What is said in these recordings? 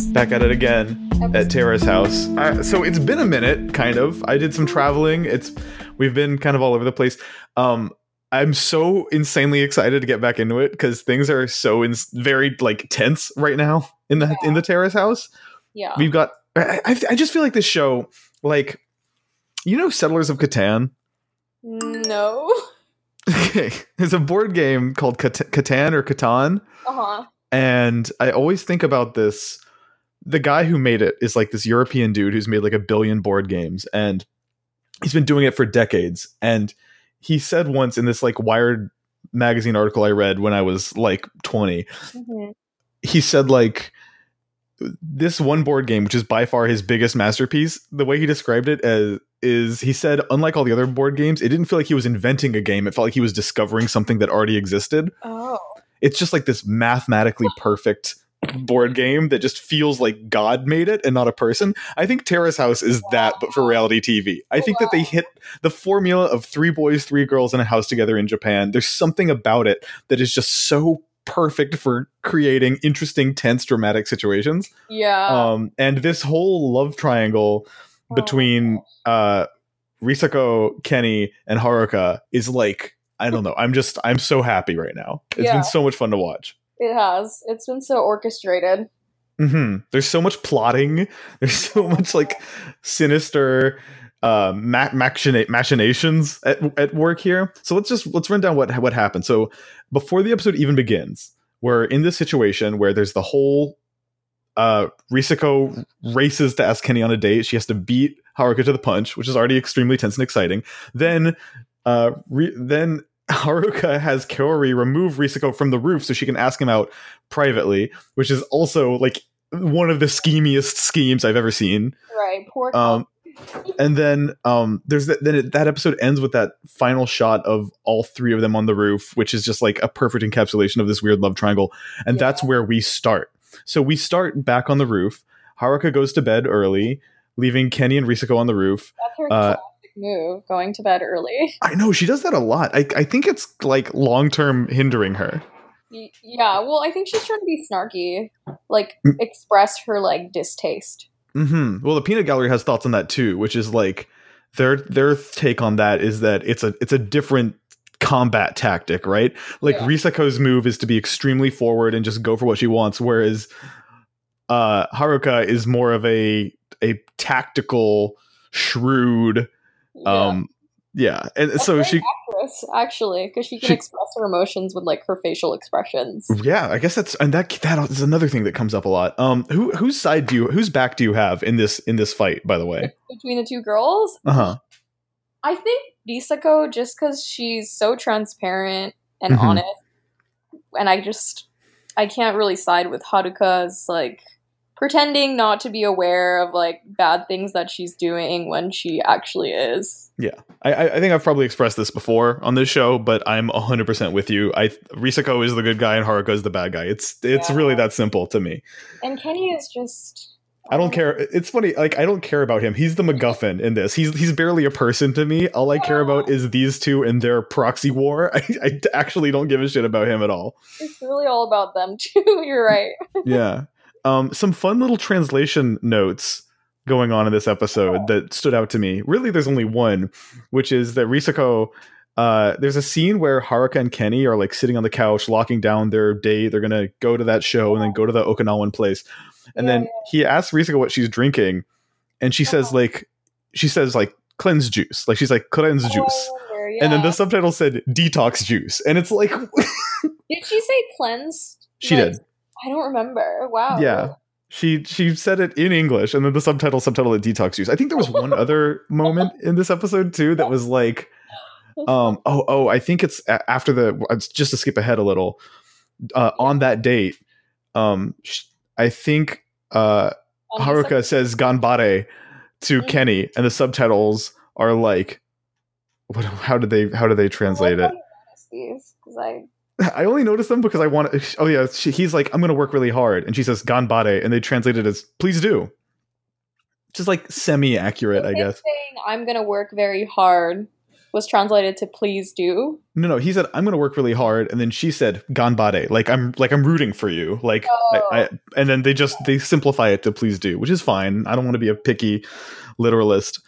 Back at it again at Tara's house. So it's been a minute, kind of. I did some traveling. We've been kind of all over the place. I'm so insanely excited to get back into it because things are so very like tense right now in the Tara's house. Yeah, we've got. I just feel like this show, like, Settlers of Catan. No. Okay, there's a board game called Catan or Catan. And I always think about this. The guy who made it is like this European dude who's made like 1 billion board games, and he's been doing it for decades. And he said once in this like Wired magazine article I read when I was like 20, he said like this one board game, which is by far his biggest masterpiece, the way he described it is he said, unlike all the other board games, it didn't feel like he was inventing a game. It felt like he was discovering something that already existed. Oh. It's just like this mathematically perfect board game that just feels like God made it and not a person. I think Terrace House is that, but for reality TV. I think that they hit the formula of 3 boys, 3 girls in a house together in Japan. There's something about it that is just so perfect for creating interesting, tense, dramatic situations. Yeah. And this whole love triangle between Risako, Kenny, and Haruka is like, I don't know. I'm so happy right now. It's been so much fun to watch. It has. It's been so orchestrated. There's so much plotting. There's so much like sinister machinations at work here. So let's run down what happened. So before the episode even begins, we're in this situation where there's the whole Risako races to ask Kenny on a date. She has to beat Haruka to the punch, which is already extremely tense and exciting. Then Haruka has Kaori remove Risako from the roof so she can ask him out privately, which is also like one of the schemiest schemes I've ever seen. Right, poor. And then there's that episode ends with that final shot of all 3 of them on the roof, which is just like a perfect encapsulation of this weird love triangle. And that's where we start. So we start back on the roof. Haruka goes to bed early, leaving Kenny and Risako on the roof. That's her classic move, going to bed early. I know, she does that a lot. I think it's like long-term hindering her. Yeah, well, I think she's trying to be snarky, like express her like distaste. Well, the Peanut Gallery has thoughts on that too, which is like their take on that is that it's a different combat tactic, right? Like Risako's move is to be extremely forward and just go for what she wants, whereas Haruka is more of a tactical, shrewd. And so she actress, actually, because she can express her emotions with like her facial expressions. Yeah, I guess that is another thing that comes up a lot. Whose back do you have in this fight, by the way? Between the 2 girls? I think Risako, just because she's so transparent and honest, and I can't really side with Haruka's like pretending not to be aware of like bad things that she's doing when she actually is. Yeah, I think I've probably expressed this before on this show, but I'm 100% with you. Risako is the good guy and Haruka is the bad guy. It's really that simple to me. And Kenny is just... I don't care. It's funny. Like, I don't care about him. He's the MacGuffin in this. He's barely a person to me. All I care about is these 2 and their proxy war. I actually don't give a shit about him at all. It's really all about them too. You're right. Yeah. Some fun little translation notes going on in this episode that stood out to me. Really, there's only one, which is that Risako, there's a scene where Haruka and Kenny are like sitting on the couch, locking down their date. They're going to go to that show and then go to the Okinawan place. And then he asks Risako what she's drinking. And she says like cleanse juice. Like she's like cleanse juice. And then the subtitle said detox juice. And it's like, did she say cleanse? She did. I don't remember. Wow. Yeah. She said it in English, and then the subtitle it detox juice. I think there was one other moment in this episode too that was like, I think it's after just to skip ahead a little, on that date, I think Haruka says "ganbare" to Kenny, and the subtitles are like, how do they translate it? I only noticed them because I want to. Oh yeah, he's like, I'm going to work really hard, and she says "ganbare," and they translate it as "please do." Just like semi-accurate, I guess. Saying I'm going to work very hard was translated to please do. No, he said I'm going to work really hard, and then she said ganbare, like I'm rooting for you, like and then they simplify it to please do, which is fine. I don't want to be a picky literalist.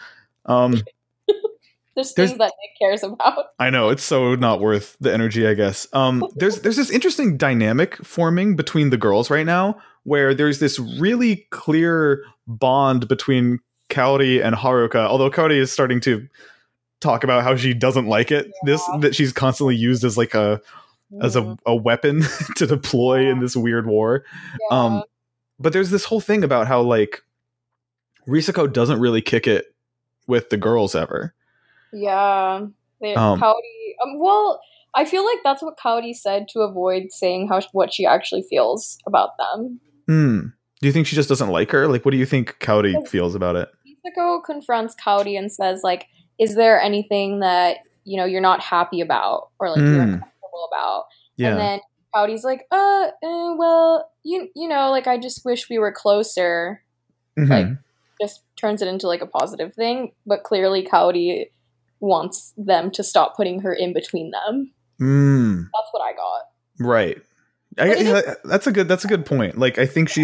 There's things that Nick cares about. I know, it's so not worth the energy, I guess. There's this interesting dynamic forming between the girls right now, where there's this really clear bond between Kaori and Haruka, although Kaori is starting to talk about how she doesn't like it, that she's constantly used as like a weapon to deploy in this weird war. But there's this whole thing about how like Risako doesn't really kick it with the girls ever. Yeah. Kaori, well, I feel like that's what Kaori said to avoid saying what she actually feels about them. Do you think she just doesn't like her? Like, what do you think Kaori feels about it? Risako confronts Kaori and says, like, is there anything that, you're not happy about or like you're uncomfortable about? Yeah. And then Kaori's like, well, like I just wish we were closer. Like, just turns it into like a positive thing. But clearly Kaori wants them to stop putting her in between them. That's what I got. Right. That's a good point. Like, I think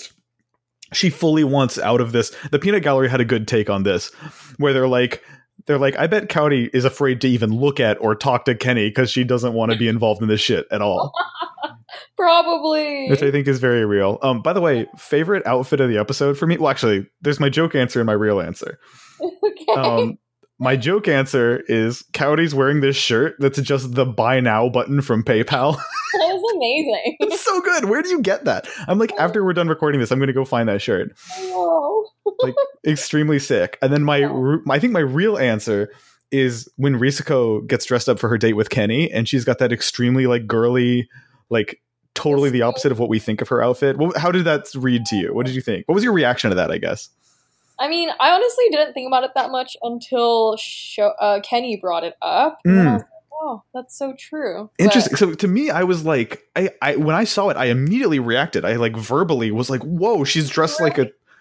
she fully wants out of this. The Peanut Gallery had a good take on this, where they're like, I bet Kaori is afraid to even look at or talk to Kenny because she doesn't want to be involved in this shit at all. Probably. Which I think is very real. By the way, favorite outfit of the episode for me? Well, actually, there's my joke answer and my real answer. Okay. My joke answer is Kaori's wearing this shirt that's just the buy now button from PayPal. That was amazing. It's so good. Where do you get that? I'm like, after we're done recording this, I'm going to go find that shirt. Oh. Like, extremely sick. And then I think my real answer is when Risako gets dressed up for her date with Kenny, and she's got that extremely like girly, like totally the opposite of what we think of her outfit. How did that read to you? What did you think? What was your reaction to that, I guess? I mean, I honestly didn't think about it that much until Kenny brought it up. And then I was like, oh, that's so true. Interesting. So to me, I was like, I when I saw it, I immediately reacted. I like verbally was like, whoa, she's dressed like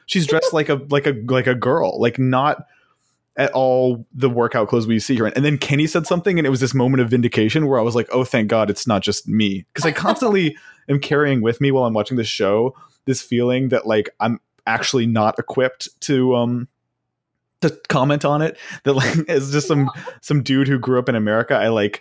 a girl, like not at all the workout clothes we see her in. And then Kenny said something, and it was this moment of vindication where I was like, oh, thank God it's not just me. Because I constantly am carrying with me while I'm watching this show this feeling that like I'm actually not equipped to comment on it, that like as just some dude who grew up in America,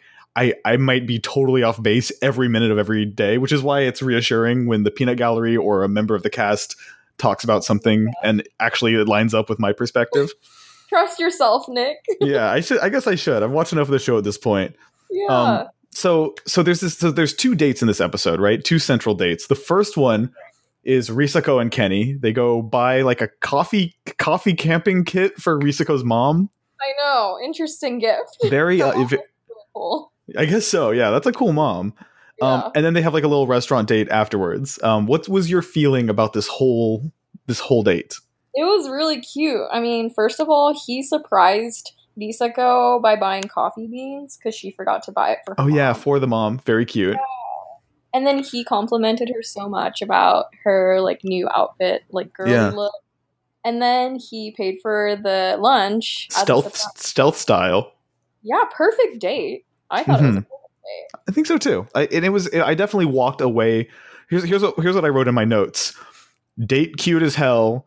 I might be totally off base every minute of every day, which is why it's reassuring when the Peanut Gallery or a member of the cast talks about something and actually it lines up with my perspective. Trust yourself, Nick. Yeah, I guess I should. I've watched enough of the show at this point. Yeah. So there's two dates in this episode, right? Two central dates. The first one is Risako and Kenny. They go buy like a coffee camping kit for Risako's mom. I know. Interesting gift. Very really cool. I guess so. Yeah, that's a cool mom. Yeah. And then they have like a little restaurant date afterwards. What was your feeling about this whole date? It was really cute. I mean, first of all, he surprised Risako by buying coffee beans because she forgot to buy it for her mom. Yeah, for the mom. Very cute. Yeah. And then he complimented her so much about her like new outfit, like girly look. And then he paid for the lunch. Stealth style. Yeah, perfect date. I thought it was a perfect date. I think so too. I definitely walked away. Here's what I wrote in my notes. Date cute as hell.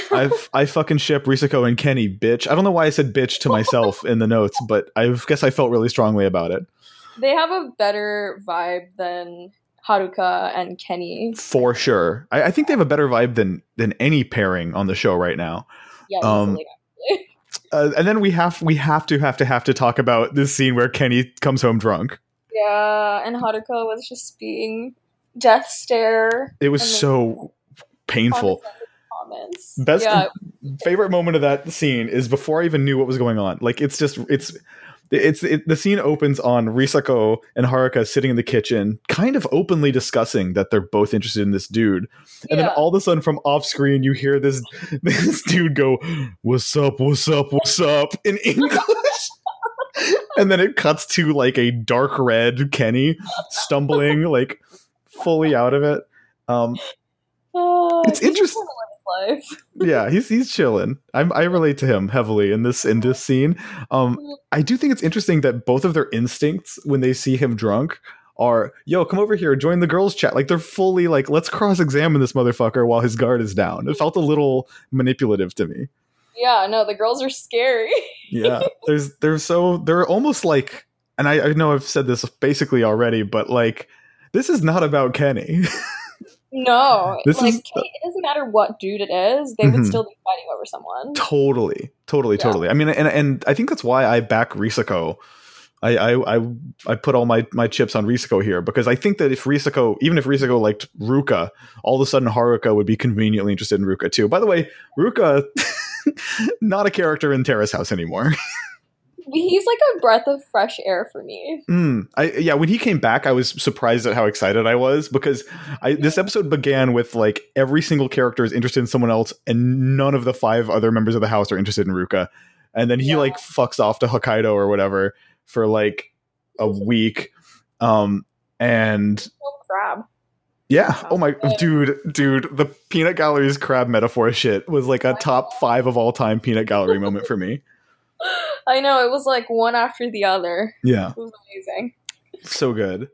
I fucking ship Risako and Kenny, bitch. I don't know why I said bitch to myself in the notes, but I guess I felt really strongly about it. They have a better vibe than Haruka and Kenny. For sure. I think they have a better vibe than any pairing on the show right now. Yeah, easily. And then we have to talk about this scene where Kenny comes home drunk. Yeah, and Haruka was just being death stare. It was so painful. Best favorite moment of that scene is before I even knew what was going on. Like the scene opens on Risako and Haruka sitting in the kitchen, kind of openly discussing that they're both interested in this dude. And then all of a sudden from off screen, you hear this dude go, "What's up, what's up, what's up?" in English. And then it cuts to like a dark red Kenny stumbling like fully out of it. It's interesting. life. Yeah, he's chilling. I relate to him heavily in this scene. I do think it's interesting that both of their instincts when they see him drunk are, yo, come over here, join the girls chat. Like they're fully like, let's cross-examine this motherfucker while his guard is down. It felt a little manipulative to me. Yeah, no, the girls are scary. Yeah, they're almost like, and I know I've said this basically already, but like, this is not about Kenny. No, it doesn't matter what dude it is, they would still be fighting over someone. Totally. I mean, and I think that's why I back Risako. I put all my chips on Risako here, because I think that even if Risako liked Ruka, all of a sudden Haruka would be conveniently interested in Ruka too. By the way, Ruka, not a character in Terrace House anymore. He's like a breath of fresh air for me. When he came back, I was surprised at how excited I was, because this episode began with like every single character is interested in someone else, and none of the 5 other members of the house are interested in Ruka. And then he like fucks off to Hokkaido or whatever for like a week. And crab. Yeah. Oh my dude, the peanut gallery's crab metaphor shit was like a top 5 of all time peanut gallery moment for me. I know, it was like one after the other. Yeah. It was amazing. So good.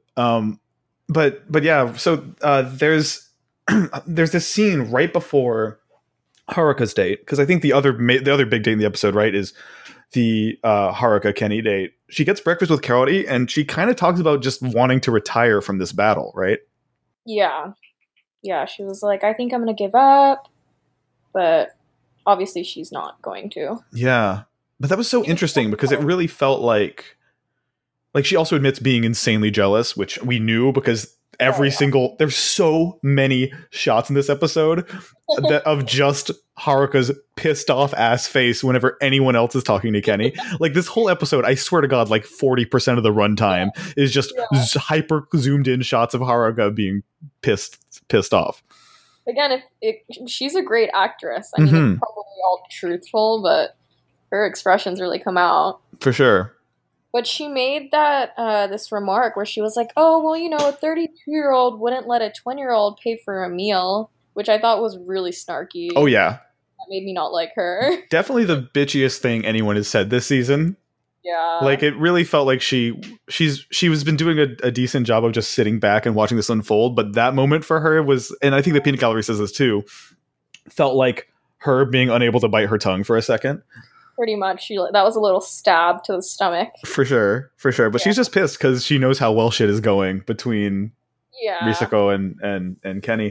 But yeah, so there's this scene right before Haruka's date, because I think the other big date in the episode, right, is the Haruka Kenny date. She gets breakfast with Kaori, and she kind of talks about just wanting to retire from this battle, right? Yeah. Yeah, she was like, I think I'm going to give up, but obviously she's not going to. Yeah. But that was so interesting, because it really felt like she also admits being insanely jealous, which we knew, because there's so many shots in this episode of just Haruka's pissed off ass face whenever anyone else is talking to Kenny. Like this whole episode, I swear to God, like 40% of the runtime is just hyper zoomed in shots of Haruka being pissed off. Again, she's a great actress. I mean, it's probably all truthful, but her expressions really come out. For sure. But she made that this remark where she was like, oh, well, you know, a 32-year-old wouldn't let a 20-year-old pay for a meal, which I thought was really snarky. Oh, yeah. That made me not like her. Definitely the bitchiest thing anyone has said this season. Yeah. Like, it really felt like she's been doing a decent job of just sitting back and watching this unfold, but that moment for her was, and I think the Peanut Gallery says this too, felt like her being unable to bite her tongue for a second. Pretty much. That was a little stab to the stomach. For sure. But she's just pissed because she knows how well shit is going between Risako and Kenny.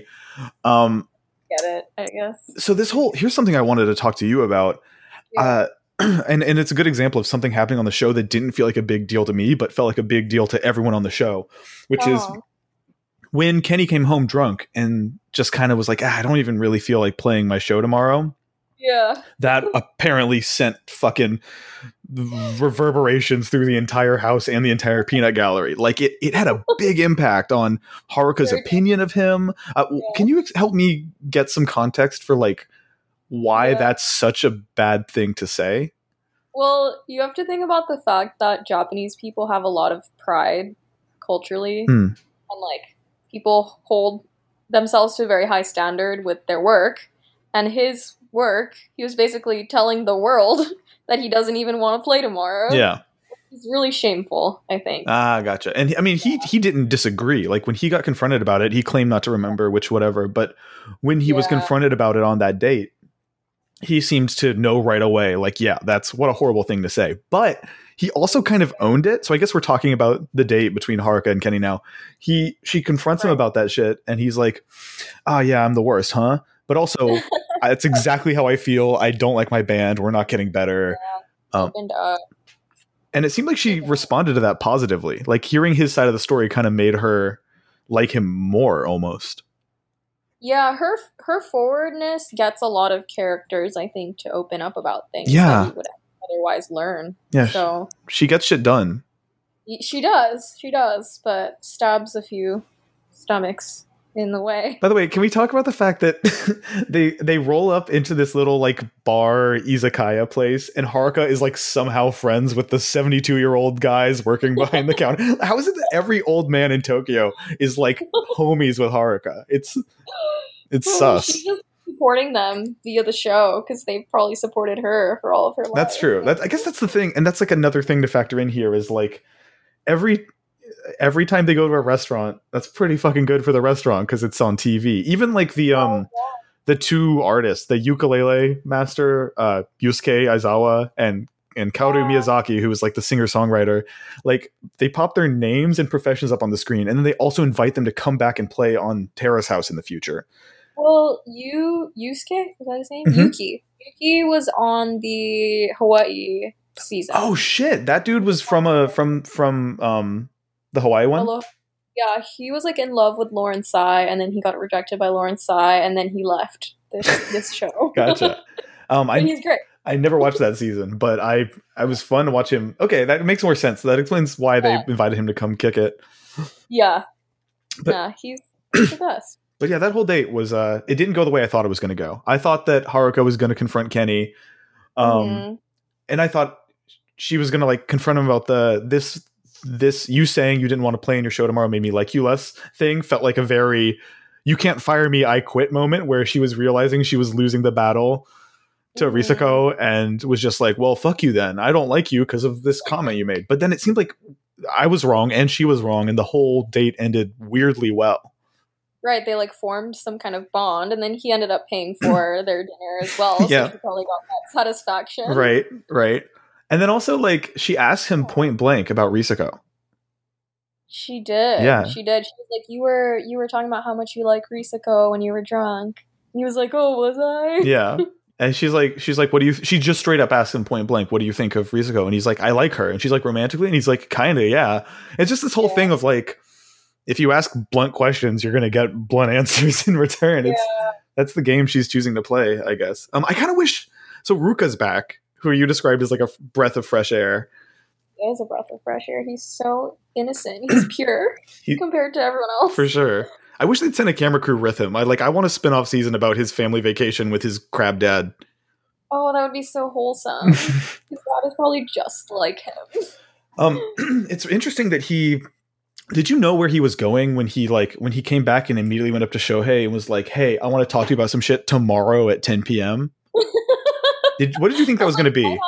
Get it, I guess. So here's something I wanted to talk to you about. Yeah. And it's a good example of something happening on the show that didn't feel like a big deal to me, but felt like a big deal to everyone on the show, which is when Kenny came home drunk and just kind of was like, I don't even really feel like playing my show tomorrow. Yeah. That apparently sent fucking reverberations through the entire house and the entire peanut gallery. Like it had a big impact on Haruka's opinion of him. Can you help me get some context for like why that's such a bad thing to say? Well, you have to think about the fact that Japanese people have a lot of pride culturally, and like people hold themselves to a very high standard with their work, and his work, he was basically telling the world that he doesn't even want to play tomorrow. Yeah. It's really shameful, I think. Gotcha. And I mean, he didn't disagree. Like when he got confronted about it, he claimed not to remember whatever. But when he was confronted about it on that date, he seemed to know right away, like, yeah, that's what a horrible thing to say. But he also kind of owned it. So I guess we're talking about the date between Haruka and Kenny now. She confronts him about that shit. And he's like, yeah, I'm the worst, huh? But also, it's exactly how I feel. I don't like my band. We're not getting better. Yeah, and it seemed like she responded to that positively. Like hearing his side of the story kind of made her like him more almost. Yeah, her forwardness gets a lot of characters, I think, to open up about things that we would otherwise learn. Yeah, so she gets shit done. She does, but stabs a few stomachs in the way. By the way, can we talk about the fact that they roll up into this little like bar izakaya place, and Haruka is like somehow friends with the 72-year-old guys working behind the counter? How is it that every old man in Tokyo is like homies with Haruka? It's sus. She just supporting them via the show because they probably supported her for all of her life. That's true. I guess that's the thing, and that's like another thing to factor in here is like every time they go to a restaurant, that's pretty fucking good for the restaurant because it's on TV. Even like the two artists, the ukulele master, Yusuke Aizawa and Kaoru Miyazaki, who is like the singer-songwriter, like they pop their names and professions up on the screen, and then they also invite them to come back and play on Terrace House in the future. Well, Yusuke, was that his name? Mm-hmm. Yuki was on the Hawaii season. Oh shit, that dude was from the Hawaii one? Hello. Yeah, he was like in love with Lauren Tsai, and then he got rejected by Lauren Tsai, and then he left this show. Gotcha. He's great. I never watched that season, but I was fun to watch him. Okay, that makes more sense. That explains why they invited him to come kick it. Yeah. But, he's the best. But yeah, that whole date was it didn't go the way I thought it was going to go. I thought that Haruka was going to confront Kenny. And I thought she was going to like confront him about this you saying you didn't want to play in your show tomorrow made me like you less thing. Felt like a very you can't fire me, I quit moment where she was realizing she was losing the battle to Risako and was just like, well, fuck you then. I don't like you because of this comment you made. But then it seemed like I was wrong and she was wrong and the whole date ended weirdly well. Right, they like formed some kind of bond, and then he ended up paying for their dinner as well. So she probably got that satisfaction. Right. And then also, like, she asked him point blank about Risako. She did. Yeah, she did. She was like, "You were talking about how much you like Risako when you were drunk." And he was like, "Oh, was I?" Yeah. And she's like, what do you? She just straight up asked him point blank, "What do you think of Risako?" And he's like, "I like her." And she's like, "Romantically?" And he's like, "Kinda, yeah." It's just this whole thing of like, if you ask blunt questions, you're gonna get blunt answers in return. That's the game she's choosing to play, I guess. I kind of wish. So Ruka's back, who you described as like a breath of fresh air. He is a breath of fresh air. He's so innocent. He's pure compared to everyone else. For sure. I wish they'd send a camera crew with him. I want a spin-off season about his family vacation with his crab dad. Oh, that would be so wholesome. His dad is probably just like him. It's interesting that did you know where he was going when he came back and immediately went up to Shohei and was like, "Hey, I want to talk to you about some shit tomorrow at 10 p.m." What did you think that was going to be?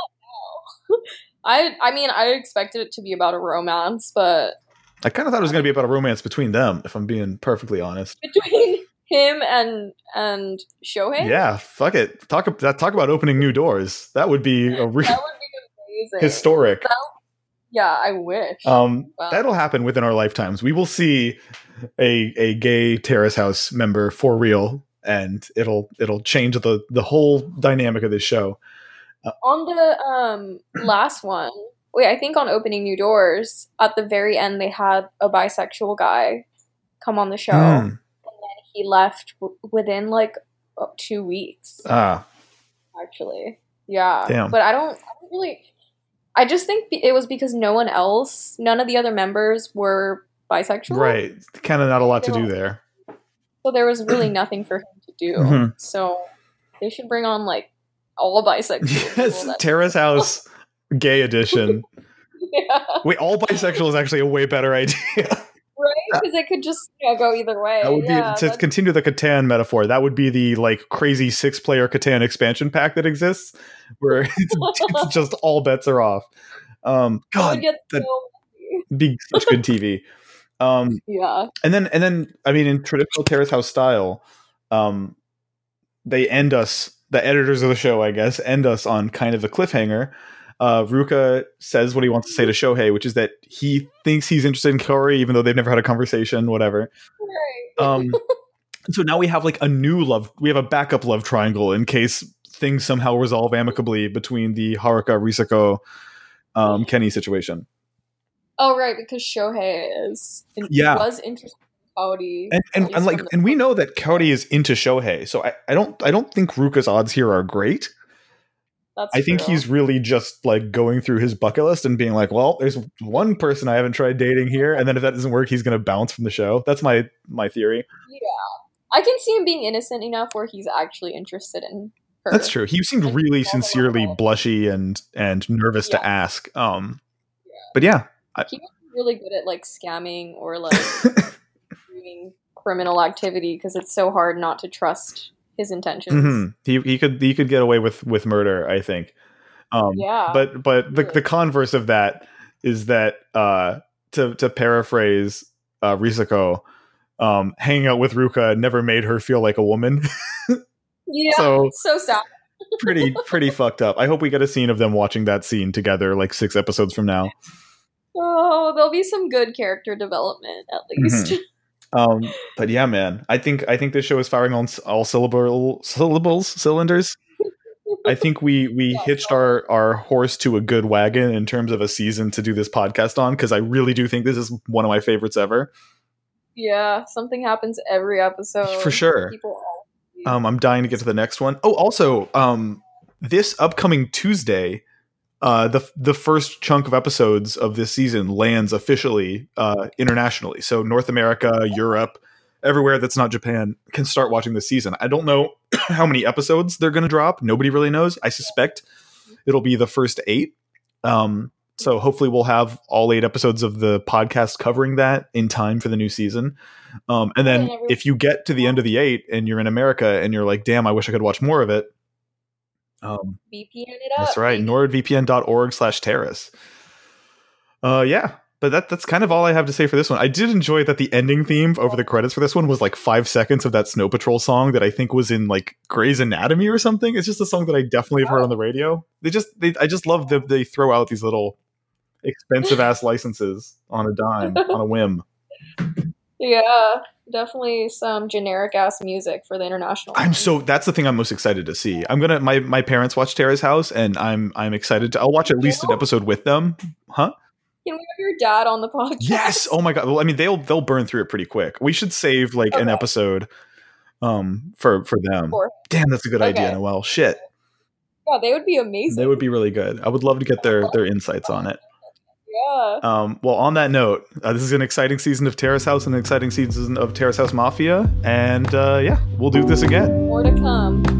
I mean, I expected it to be about a romance, but I kind of thought it was going to be about a romance between them, if I'm being perfectly honest. Between him and Shohei? Yeah, fuck it. Talk about opening new doors. That would be that would be amazing. Historic. Yeah, I wish. Wow. That'll happen within our lifetimes. We will see a gay Terrace House member for real, and it'll change the whole dynamic of this show. On the last one, I think on Opening New Doors, at the very end, they had a bisexual guy come on the show, and then he left within like 2 weeks. Actually, yeah. Damn. But I don't really. I just think it was because none of the other members were bisexual. Right. Kind of not a lot to do there. So there was really nothing for him to do. Mm-hmm. So they should bring on like all bisexual. Yes, Terrace House gay edition. Yeah. Wait, all bisexual is actually a way better idea. Right? Because it could just go either way. That would be, to continue the Catan metaphor, that would be the like crazy 6-player Catan expansion pack that exists, where it's just all bets are off. God, that'd be such good TV. Yeah. And then I mean, in traditional Terrace House style, they end us, the editors of the show, I guess, end us on kind of a cliffhanger. Ruka says what he wants to say to Shohei, which is that he thinks he's interested in Kaori, even though they've never had a conversation, whatever. Right. So now we have like we have a backup love triangle in case things somehow resolve amicably between the Haruka, Risako, Kenny situation. Oh, right, because Shohei was interested in Kaori. And we know that Kaori is into Shohei, so I don't think Ruka's odds here are great. I think he's really just like going through his bucket list and being like, well, there's one person I haven't tried dating here, and then if that doesn't work, he's going to bounce from the show. That's my theory. Yeah, I can see him being innocent enough where he's actually interested in her. That's true. He seemed really sincerely blushy and nervous to ask. But yeah, he was really good at like scamming or like doing criminal activity because it's so hard not to trust his intentions. He could get away with murder, I think. But the converse of that is that to paraphrase Risako, hanging out with Ruka never made her feel like a woman. Yeah, so sad. pretty fucked up. I hope we get a scene of them watching that scene together, like 6 episodes from now. Oh, there'll be some good character development at least. But yeah, man, I think this show is firing on all cylinders. I think we hitched our horse to a good wagon in terms of a season to do this podcast on, because I really do think this is one of my favorites ever. Yeah, something happens every episode. For sure. I'm dying to get to the next one. Oh, also, this upcoming Tuesday, the first chunk of episodes of this season lands officially internationally. So North America, Europe, everywhere that's not Japan can start watching this season. I don't know how many episodes they're going to drop. Nobody really knows. I suspect it'll be the first 8. So hopefully we'll have all 8 episodes of the podcast covering that in time for the new season. And then if you get to the end of the 8 and you're in America and you're like, damn, I wish I could watch more of it. VPN it up. That's right. NordVPN.org/Terrace. Yeah. But that's kind of all I have to say for this one. I did enjoy that the ending theme over the credits for this one was like 5 seconds of that Snow Patrol song that I think was in like Grey's Anatomy or something. It's just a song that I definitely have heard on the radio. I just love that they throw out these little expensive ass licenses on a dime, on a whim. Yeah, definitely some generic ass music for the international. That's the thing I'm most excited to see. My parents watch Terrace House, and I'm excited I'll watch at least an episode with them. Huh? Can we have your dad on the podcast? Yes. Oh my god. Well, I mean, they'll burn through it pretty quick. We should save like an episode for them. Damn, that's a good idea, Noelle. Shit. Yeah, they would be amazing. They would be really good. I would love to get their insights on it. Yeah. Well, on that note, this is an exciting season of Terrace House and an exciting season of Terrace House Mafia. And yeah, we'll do this again. More to come.